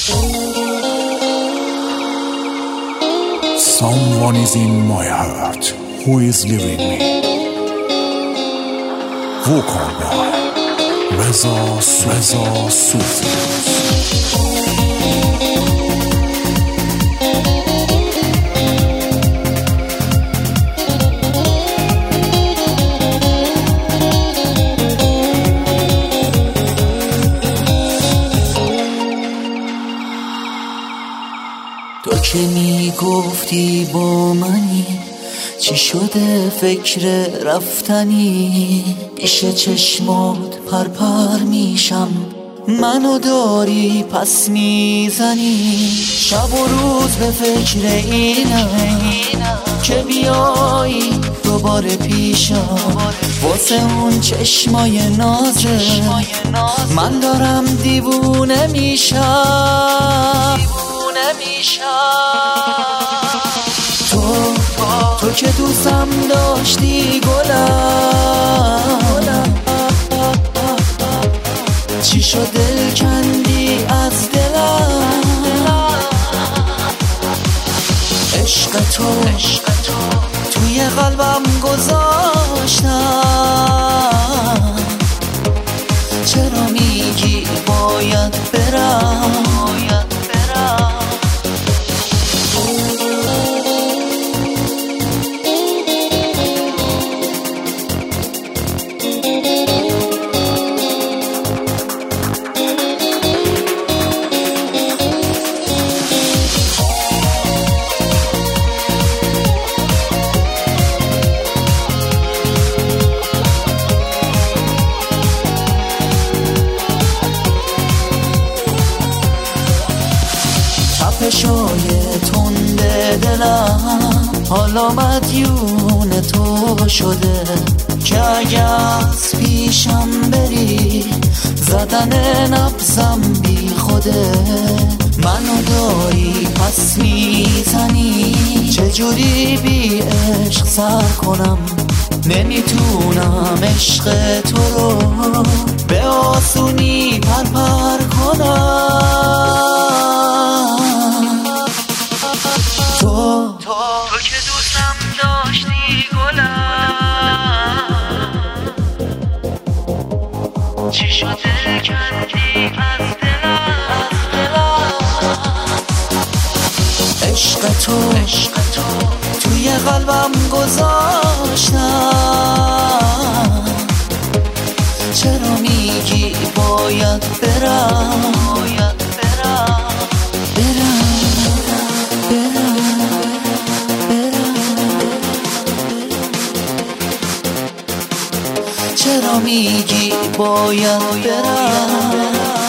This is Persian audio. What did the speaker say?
Someone is in my heart who is leaving me. Vocal by Reza Sufi. تو که میگفتی با منی، چی شده فکر رفتنی؟ پیش چشمات پرپر میشم، منو داری پس میزنی. شب و روز به فکر اینم که بیایی دوباره پیشم، واسه اون چشمای نازه من دارم دیوونه میشم. تو که دوستم داشتی گلم، چی شد دل کندی از دلم؟ عشق تو توی قلبم گذاشتم، چرا میگی باید برم؟ تپشای تند دلم حالا مدیون تو شده، که اگه از پیشم بری زدن نبضم بی خوده. منو داری پس میزنی، چجوری بی عشق سر کنم؟ نمیتونم عشق تو رو به آسونی پرپر کنم. تو که دوستم داشتی گلم، چی شد دل کندی از دلم؟ عشق تو توی قلبم گذاشتم، چرا میگی باید برم؟ چرا میگی باید برم؟